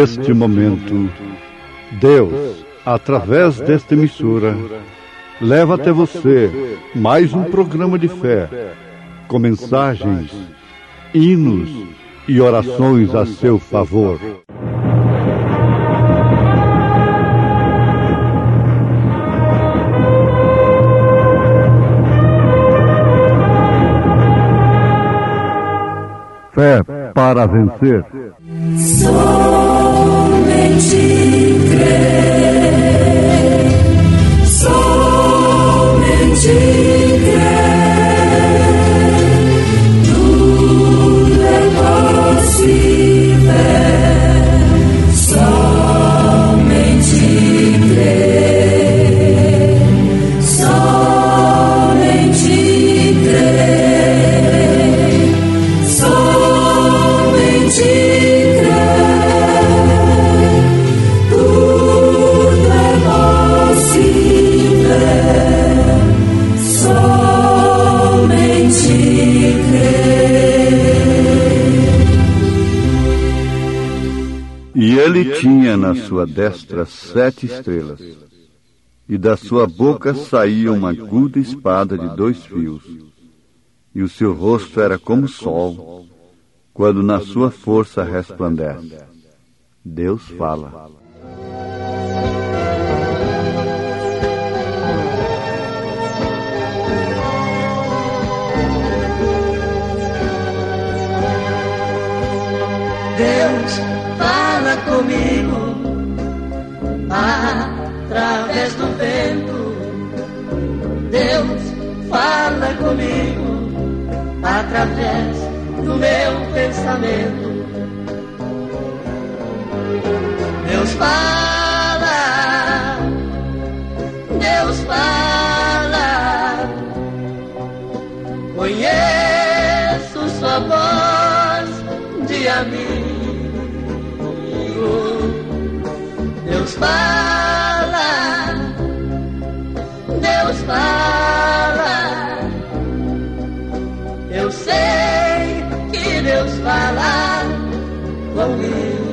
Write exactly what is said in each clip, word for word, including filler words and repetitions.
neste momento, Deus, através desta emissora, leva até você mais um programa de fé, com mensagens, hinos e orações a seu favor. Fé para vencer. Somente crer, somente crer, tudo é possível, somente crer, somente crer, somente E ele tinha na sua destra sete estrelas, e da sua boca saía uma aguda espada de dois fios, e o seu rosto era como o sol, quando na sua força resplandece. Deus fala. Deus fala comigo através do vento. Deus fala comigo através do meu pensamento. Deus fala, Deus fala, conheço sua voz de amigo. Deus fala, Deus fala, eu sei que Deus fala comigo.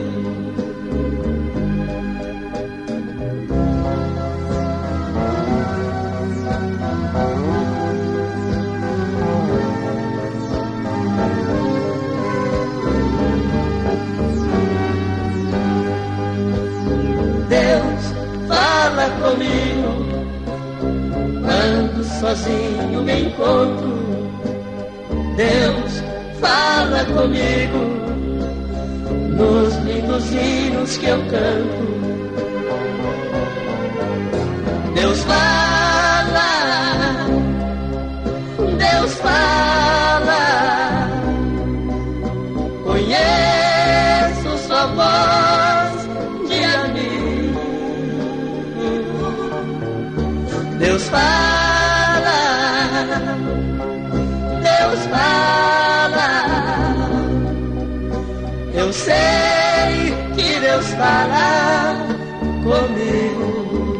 Deus fala comigo quando sozinho me encontro. Deus fala comigo nos lindos hinos que eu canto. Deus fala, Deus fala, conheço sua voz de amigo. Deus fala, Deus fala, eu sei que Deus fala comigo.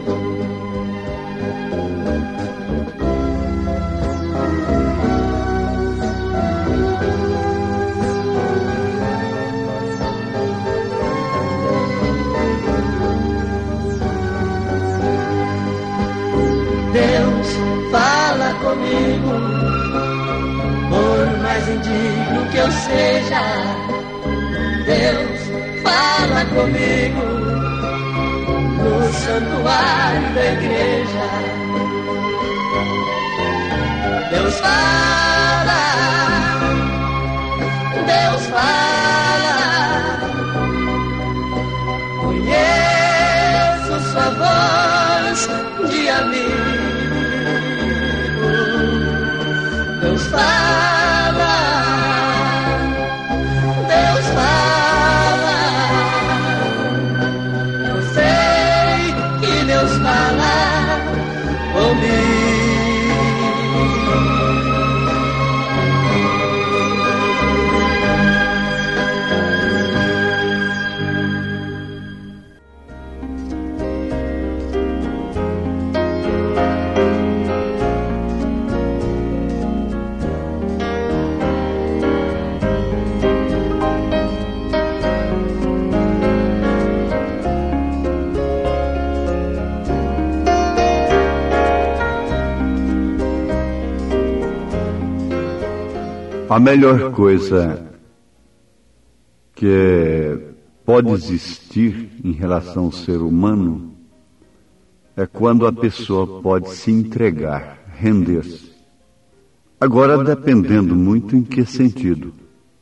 Deus fala comigo, por mais indigno que eu seja. Deus fala comigo no santuário da igreja. Deus fala, Deus fala, conheço sua voz de amigo. Deus fala, Deus fala, eu sei que Deus fala comigo. A melhor coisa que pode existir em relação ao ser humano é quando a pessoa pode se entregar, render-se. Agora, dependendo muito em que sentido.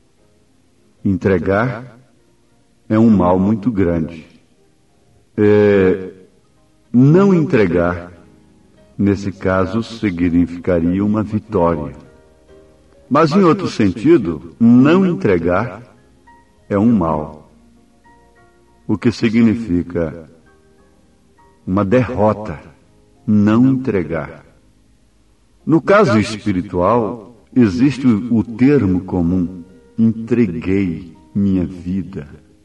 Entregar é um mal muito grande. É, não entregar, nesse caso, significaria uma vitória. Mas, em outro sentido, não entregar é um mal. O que significa uma derrota, não entregar. No caso espiritual, existe o termo comum, entreguei minha vida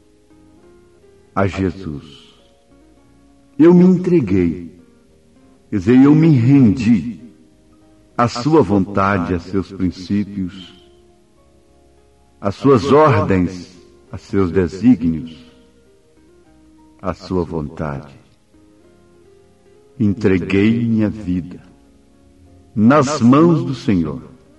a Jesus. Eu me entreguei, quer dizer, eu me rendi à sua vontade, a seus princípios, às suas ordens, a seus desígnios, à sua vontade. Entreguei minha vida nas mãos do Senhor.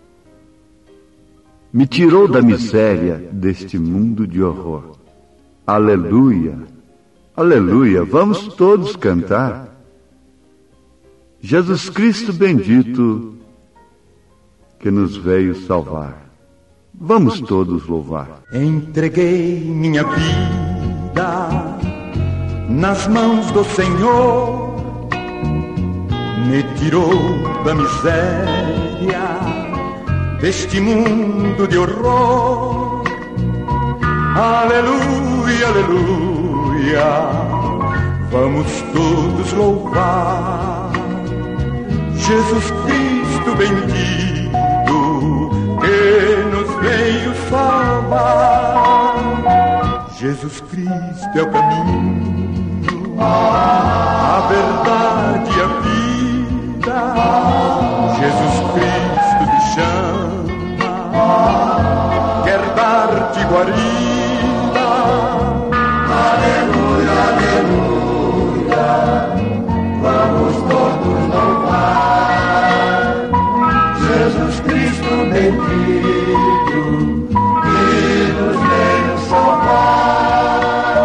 Me tirou da miséria deste mundo de horror. Aleluia, aleluia, vamos todos cantar. Jesus Cristo bendito, que nos veio salvar. Vamos todos louvar. Entreguei minha vida nas mãos do Senhor, me tirou da miséria deste mundo de horror. Aleluia, aleluia, vamos todos louvar Jesus Cristo bendito, que nos veio salvar. Jesus Cristo é o caminho, a verdade e a vida. Jesus Cristo te chama, quer dar-te guarida. Aleluia, aleluia, vamos todos louvar Jesus Cristo bendito, que nos veio salvar.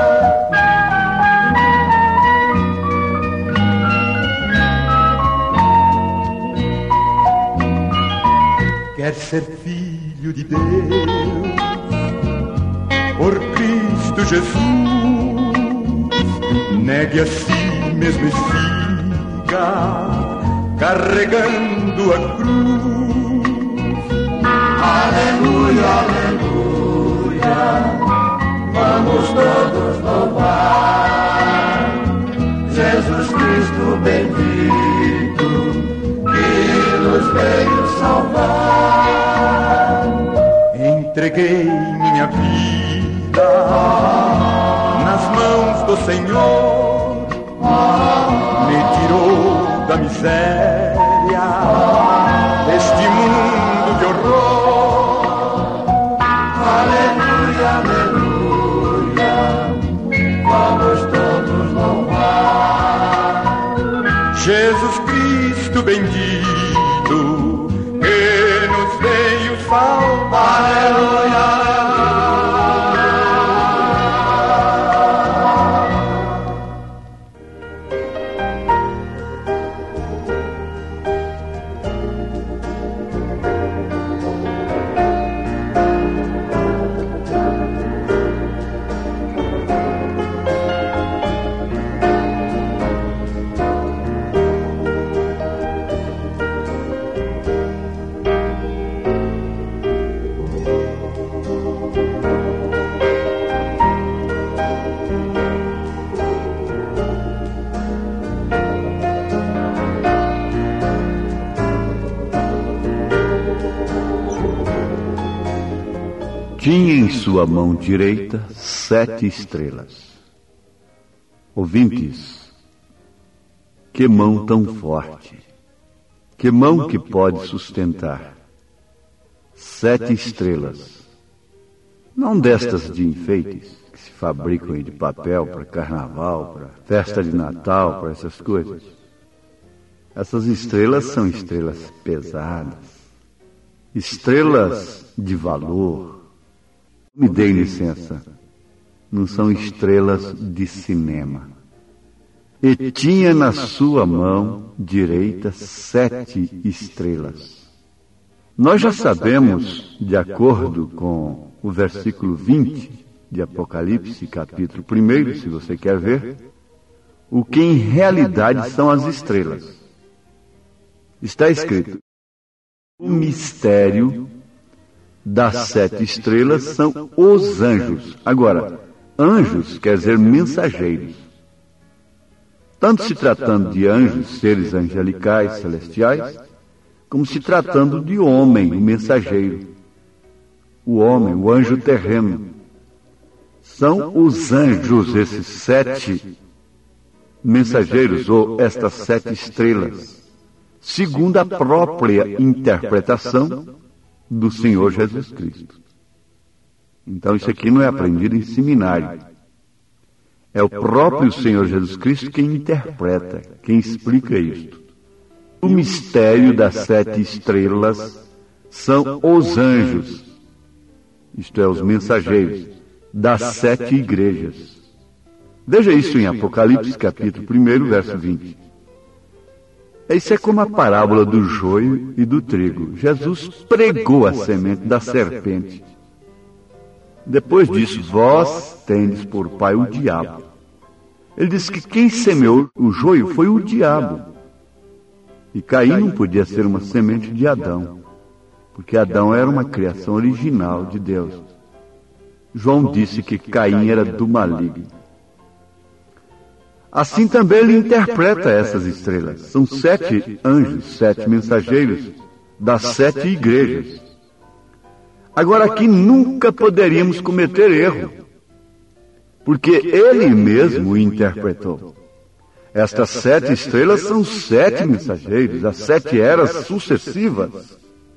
Quer ser filho de Deus, por Cristo Jesus, negue a si mesmo e siga carregando a cruz. Aleluia, aleluia, vamos todos louvar Jesus Cristo bendito, que nos veio salvar. Entreguei minha vida nas mãos do Senhor, me tirou da miséria deste mundo de horror. Aleluia, aleluia, vamos todos louvar Jesus Cristo bendito, que nos veio salvar. Aleluia. Tinha em sua mão direita sete estrelas. Ouvintes, que mão tão forte, que mão que pode sustentar sete estrelas, não destas de enfeites que se fabricam de papel para carnaval, para festa de Natal, para essas coisas. Essas estrelas são estrelas pesadas, estrelas de valor. Me dê licença, não são estrelas de cinema. E tinha na sua mão direita sete estrelas. Nós já sabemos, de acordo com o versículo vinte de Apocalipse, capítulo um, se você quer ver, o que em realidade são as estrelas. Está escrito: o mistério das sete estrelas são os anjos. Agora, anjos quer dizer mensageiros. Tanto se tratando de anjos, seres angelicais, celestiais, como se tratando de homem, o mensageiro. O homem, o anjo terreno. São os anjos, esses sete mensageiros, ou estas sete estrelas, segundo a própria interpretação do Senhor Jesus Cristo. Então isso aqui não é aprendido em seminário. É o próprio Senhor Jesus Cristo quem interpreta, quem explica isto. O mistério das sete estrelas são os anjos, isto é, os mensageiros, das sete igrejas. Veja isso em Apocalipse, capítulo um, verso vinte. Isso é como a parábola do joio e do trigo. Jesus pregou a semente da serpente. Depois disso, vós tendes por pai o diabo. Ele disse que quem semeou o joio foi o diabo. E Caim não podia ser uma semente de Adão, porque Adão era uma criação original de Deus. João disse que Caim era do maligno. Assim também ele interpreta essas estrelas. São sete anjos, sete mensageiros das sete igrejas. Agora aqui nunca poderíamos cometer erro, porque ele mesmo o interpretou. Estas sete estrelas são sete mensageiros, as sete eras sucessivas.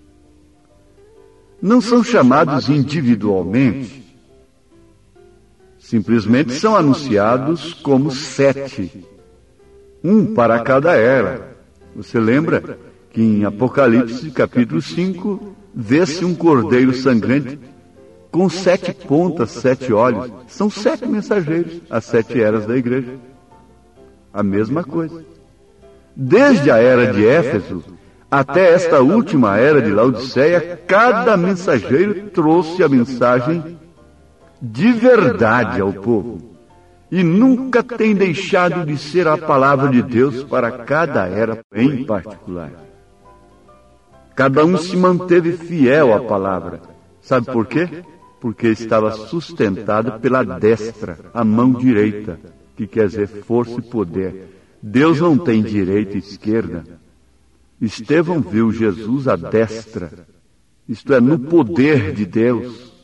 Não são chamados individualmente. Simplesmente são anunciados como sete, um para cada era. Você lembra que em Apocalipse, capítulo cinco, vê-se um cordeiro sangrante com sete pontas, sete olhos. São sete mensageiros, as sete eras da igreja. A mesma coisa. Desde a era de Éfeso até esta última era de Laodiceia, cada mensageiro trouxe a mensagem de verdade ao povo, e nunca tem deixado de ser a palavra de Deus para cada era em particular. Cada um se manteve fiel à palavra. Sabe por quê? Porque estava sustentado pela destra, a mão direita, que quer dizer força e poder. Deus não tem direita e esquerda. Estevão viu Jesus à destra, isto é, no poder de Deus.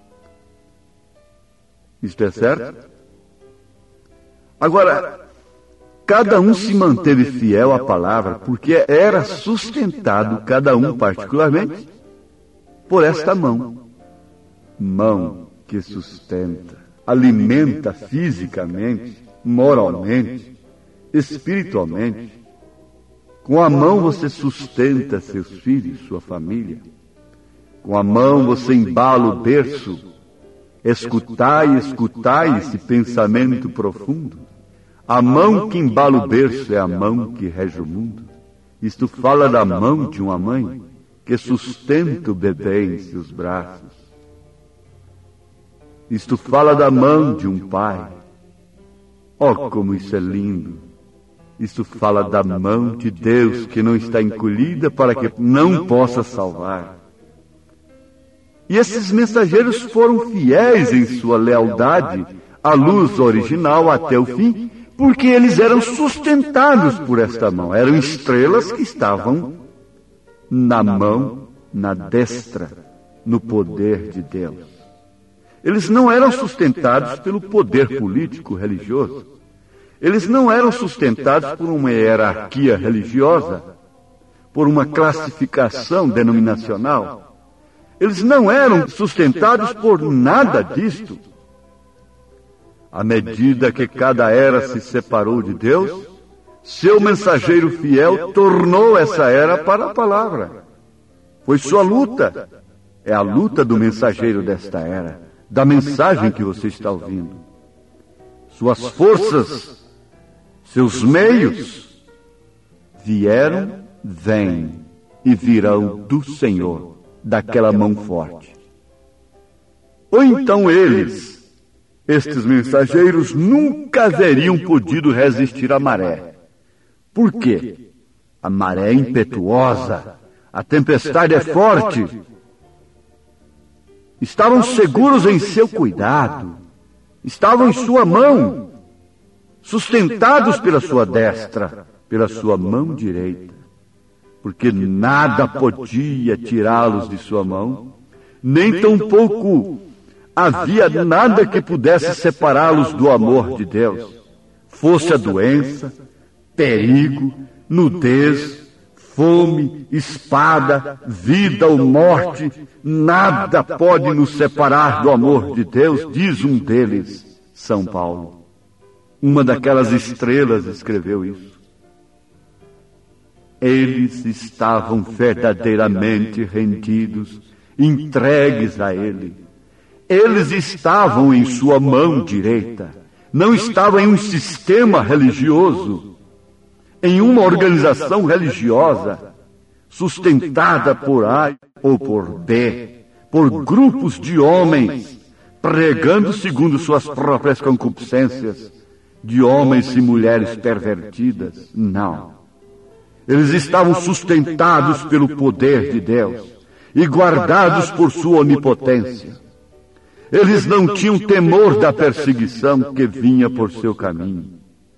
Isto é certo? Agora, cada um se manteve fiel à palavra, porque era sustentado, cada um particularmente, por esta mão. Mão que sustenta, alimenta fisicamente, moralmente, espiritualmente. Com a mão você sustenta seus filhos, sua família. Com a mão você embala o berço. Escutai, escutai esse pensamento profundo. A mão que embala o berço é a mão que rege o mundo. Isto fala da mão de uma mãe que sustenta o bebê em seus braços. Isto fala da mão de um pai. Oh, como isso é lindo! Isto fala da mão de Deus que não está encolhida para que não possa salvar. E esses mensageiros foram fiéis em sua lealdade à luz original até o fim, porque eles eram sustentados por esta mão. Eram estrelas que estavam na mão, na destra, no poder de Deus. Eles não eram sustentados pelo poder político religioso. Eles não eram sustentados por uma hierarquia religiosa, por uma classificação denominacional. Eles não eram sustentados por nada disto. À medida que cada era se separou de Deus, seu mensageiro fiel tornou essa era para a palavra. Foi sua luta. É a luta do mensageiro desta era, da mensagem que você está ouvindo. Suas forças, seus meios, vieram, vêm e virão do Senhor, daquela mão forte. Ou então eles, estes mensageiros, nunca haveriam podido resistir à maré. Por quê? A maré é impetuosa, a tempestade é forte. Estavam seguros em seu cuidado, estavam em sua mão, sustentados pela sua destra, pela sua mão direita, porque nada podia tirá-los de sua mão, nem tampouco havia nada que pudesse separá-los do amor de Deus, fosse a doença, perigo, nudez, fome, espada, vida ou morte, nada pode nos separar do amor de Deus, diz um deles, São Paulo. Uma daquelas estrelas escreveu isso. Eles estavam verdadeiramente rendidos, entregues a Ele. Eles estavam em sua mão direita, não estavam em um sistema religioso, em uma organização religiosa, sustentada por A ou por B, por grupos de homens, pregando segundo suas próprias concupiscências, de homens e mulheres pervertidas. Não. Eles estavam sustentados pelo poder de Deus e guardados por sua onipotência. Eles não tinham temor da perseguição que vinha por seu caminho.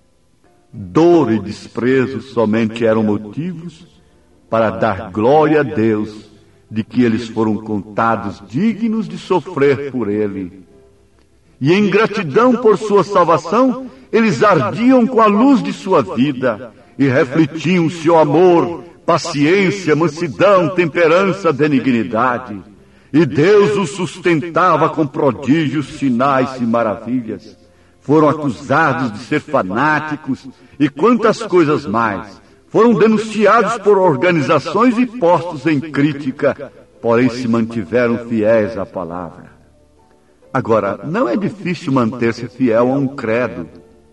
Dor e desprezo somente eram motivos para dar glória a Deus de que eles foram contados dignos de sofrer por Ele. E em gratidão por sua salvação, eles ardiam com a luz de sua vida e refletiam seu amor, paciência, mansidão, temperança, benignidade. E Deus os sustentava com prodígios, sinais e maravilhas. Foram acusados de ser fanáticos e quantas coisas mais. Foram denunciados por organizações e postos em crítica, porém se mantiveram fiéis à palavra. Agora, não é difícil manter-se fiel a um credo,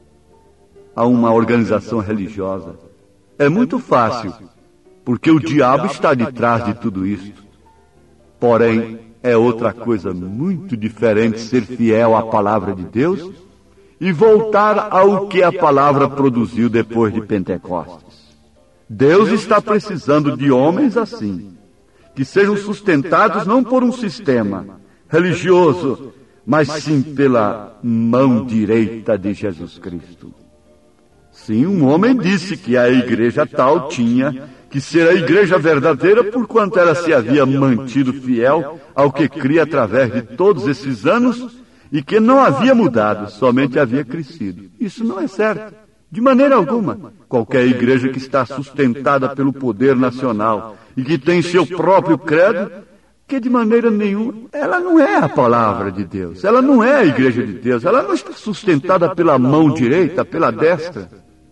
a uma organização religiosa. É muito fácil, porque o diabo está de trás de tudo isto. Porém, é outra coisa muito diferente ser fiel à palavra de Deus e voltar ao que a palavra produziu depois de Pentecostes. Deus está precisando de homens assim, que sejam sustentados não por um sistema religioso, mas sim pela mão direita de Jesus Cristo. Sim, um homem disse que a igreja tal tinha que ser a igreja verdadeira porquanto ela se havia mantido fiel ao que cria através de todos esses anos e que não havia mudado, somente havia crescido. Isso não é certo, de maneira alguma. Qualquer igreja que está sustentada pelo poder nacional e que tem seu próprio credo, que de maneira nenhuma, ela não é a palavra de Deus, ela não é a igreja de Deus, ela não está sustentada pela mão direita, pela destra.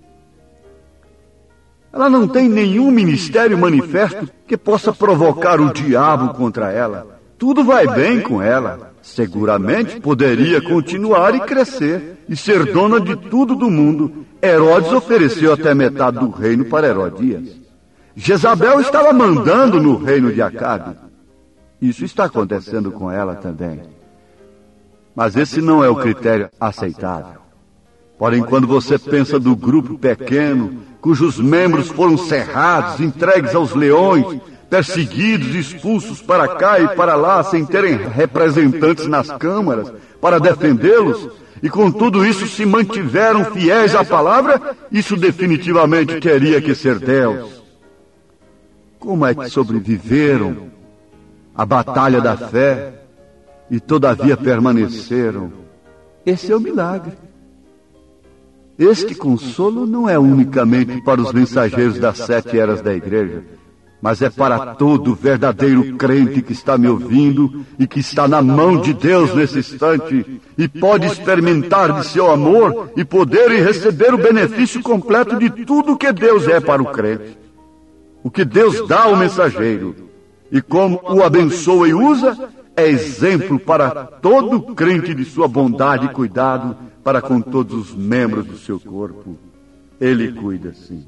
Ela não tem nenhum ministério manifesto que possa provocar o diabo contra ela. Tudo vai bem com ela. Seguramente poderia continuar e crescer e ser dona de tudo do mundo. Herodes ofereceu até metade do reino para Herodias. Jezabel estava mandando no reino de Acabe. Isso está acontecendo com ela também. Mas esse não é o critério aceitável. Porém, quando você pensa do grupo pequeno, cujos membros foram cerrados, entregues aos leões, perseguidos, expulsos para cá e para lá, sem terem representantes nas câmaras para defendê-los, e com tudo isso se mantiveram fiéis à palavra, isso definitivamente teria que ser Deus. Como é que sobreviveram à batalha da fé e todavia permaneceram? Esse é o milagre. Este consolo não é unicamente para os mensageiros das sete eras da igreja, mas é para todo verdadeiro crente que está me ouvindo e que está na mão de Deus nesse instante e pode experimentar de seu amor e poder e receber o benefício completo de tudo que Deus é para o crente. O que Deus dá ao mensageiro, e como o abençoa e usa, é exemplo para todo crente de sua bondade e cuidado para com todos os membros do seu corpo. Ele cuida, sim.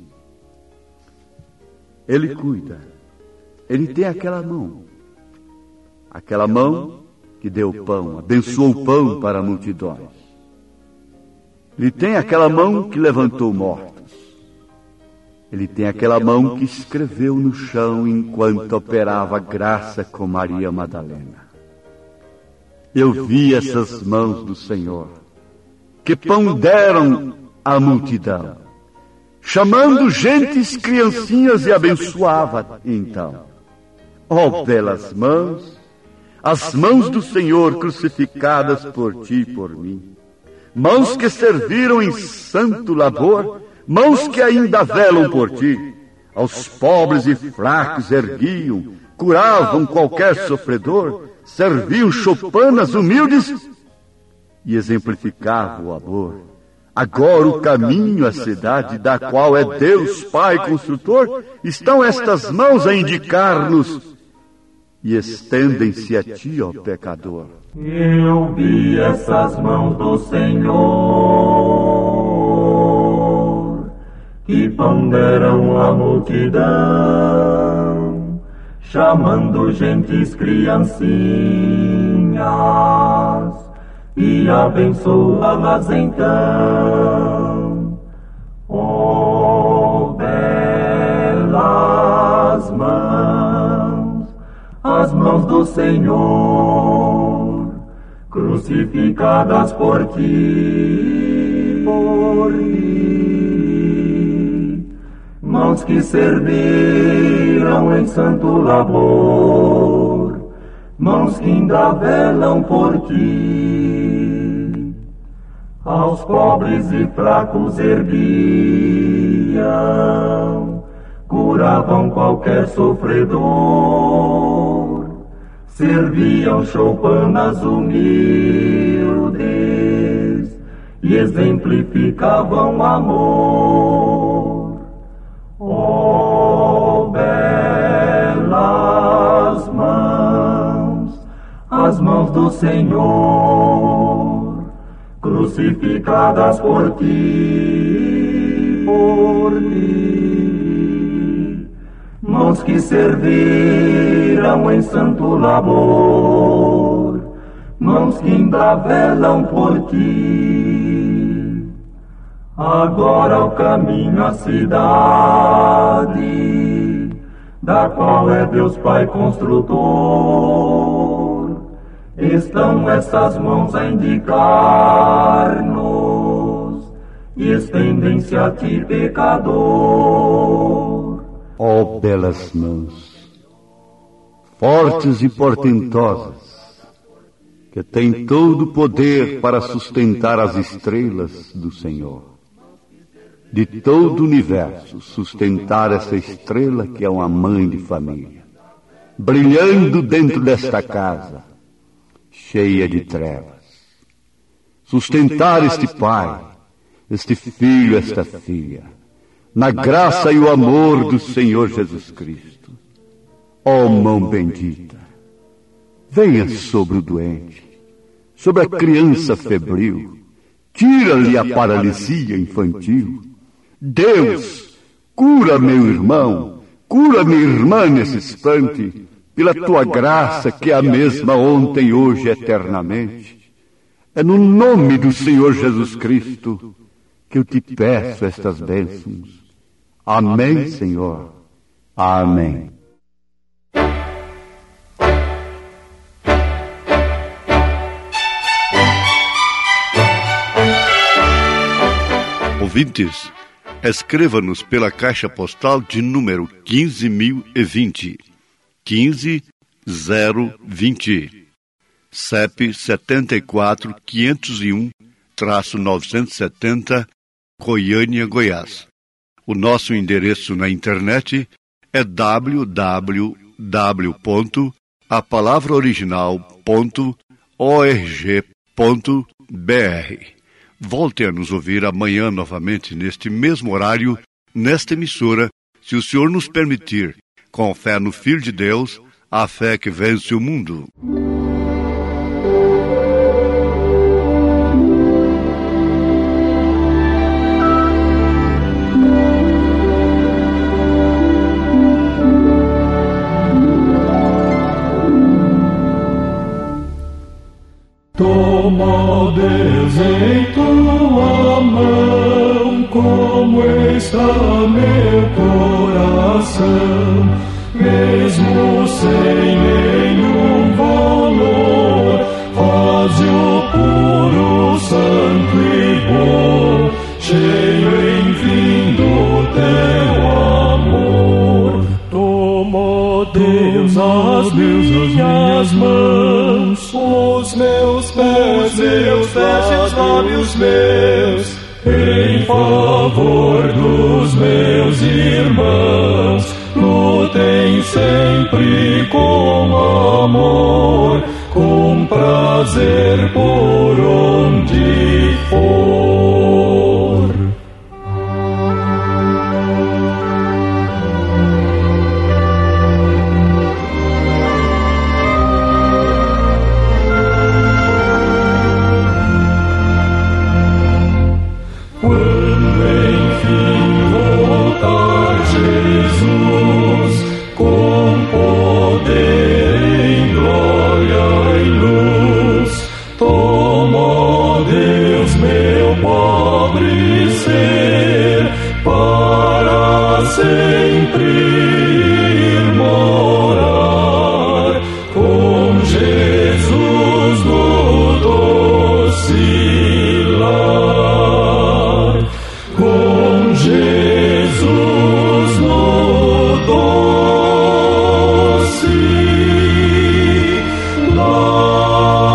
Ele cuida. Ele tem aquela mão. Aquela mão que deu pão, abençoou o pão para multidões. Ele tem aquela mão que levantou mortos. Ele tem aquela mão que escreveu no chão enquanto operava graça com Maria Madalena. Eu vi essas mãos do Senhor, que pão deram à multidão, chamando gentes, criancinhas, e abençoava então. Ó belas mãos, as mãos do Senhor crucificadas por ti e por mim, mãos que serviram em santo labor, mãos que ainda velam por ti, aos pobres e fracos erguiam, curavam qualquer sofredor, serviam choupanas humildes e exemplificavam o amor. Agora o caminho à cidade, da qual é Deus Pai construtor, estão estas mãos a indicar-nos e estendem-se a ti, ó pecador. Eu vi essas mãos do Senhor, que ponderam a multidão, chamando gentes, criancinhas, e abençoá-las então. Oh, belas mãos, as mãos do Senhor, crucificadas por ti, por ti, mãos que serviram em santo labor, mãos que ainda velam por ti, aos pobres e fracos erguiam, curavam qualquer sofredor, serviam choupanas humildes e exemplificavam amor. Oh, belas mãos, as mãos do Senhor, crucificadas por ti, por ti, mãos que serviram em santo labor, mãos que ainda velam por ti. Agora o caminho à cidade, da qual é Deus Pai construtor, estão essas mãos a indicar-nos e estendem-se a ti, pecador. Ó oh, belas mãos, fortes e portentosas, que têm todo o poder para sustentar as estrelas do Senhor. De todo o universo, sustentar essa estrela que é uma mãe de família, brilhando dentro desta casa, cheia de trevas. Sustentar este pai, este filho, esta filha, na graça e o amor do Senhor Jesus Cristo. Ó mão bendita, venha sobre o doente, sobre a criança febril, tira-lhe a paralisia infantil. Deus, cura meu irmão, cura minha irmã nesse instante, pela tua graça que é a mesma ontem, hoje e eternamente. É no nome do Senhor Jesus Cristo que eu te peço estas bênçãos. Amém, Senhor. Amém. Ouvintes, escreva-nos pela caixa postal de número quinze mil e vinte, quinze zero vinte, C E P setenta e quatro, quinhentos e um, novecentos e setenta, Goiânia, Goiás. O nosso endereço na internet é w w w ponto a palavra original ponto org ponto b r. Volte a nos ouvir amanhã novamente, neste mesmo horário, nesta emissora, se o Senhor nos permitir, com fé no Filho de Deus, a fé que vence o mundo. Toma, Deus, em tua mão, como está meu coração, mesmo sem nenhum valor, faze-o puro, santo e bom, cheio, enfim, do teu amor. Toma, Deus, as minhas mãos, os meus pés, meus pés e os lábios meus, em favor dos meus irmãos, lutem sempre com amor, com prazer por onde for. Sempre ir morar com Jesus no doce lar, com Jesus no doce lar.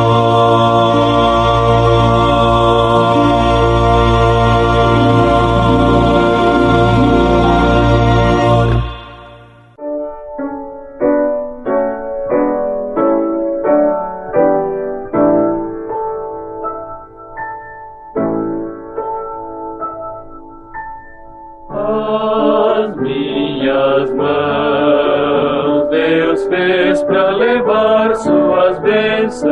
As minhas mãos Deus fez para levar suas bênçãos,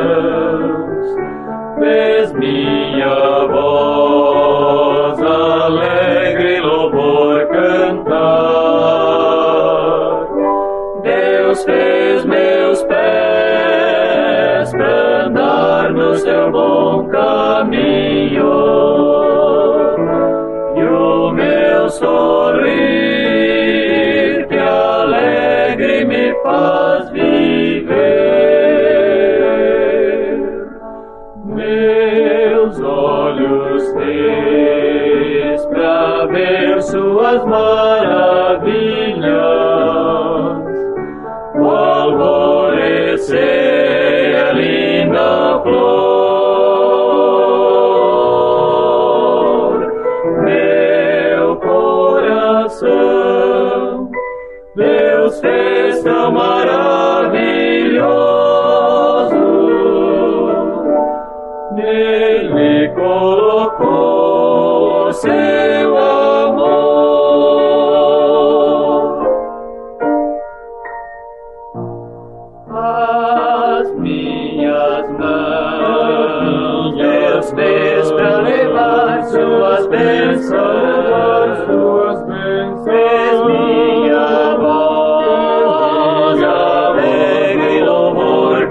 fez minha voz alegre louvor cantar. Deus fez meus pés para andar no seu bom caminho, sorrir que alegre me faz viver. Meus olhos fez pra ver suas maravilhas, o alvorecer a linda flor. Deus fez tão maravilhoso, nele colocou seu amor. As minhas mãos Deus fez para levar suas bênçãos, suas bênçãos, fez minha voz alegre louvor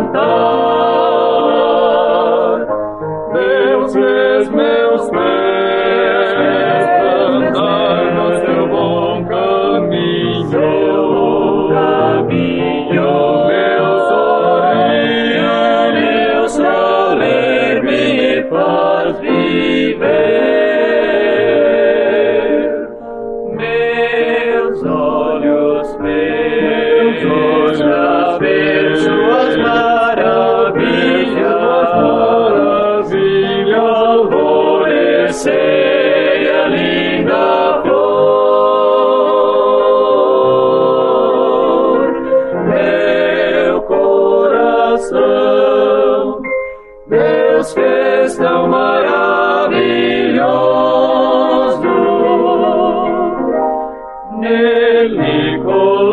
cantar. Deus fez meus pés andar no seu bom caminho, caminho, meu sorrir, meu sorrir me faz viver. A ver suas maravilhas, maravilha, alvorecer a linda flor. Meu coração Deus fez tão maravilhoso, nele colocou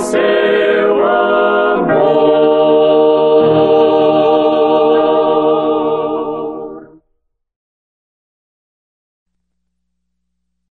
ser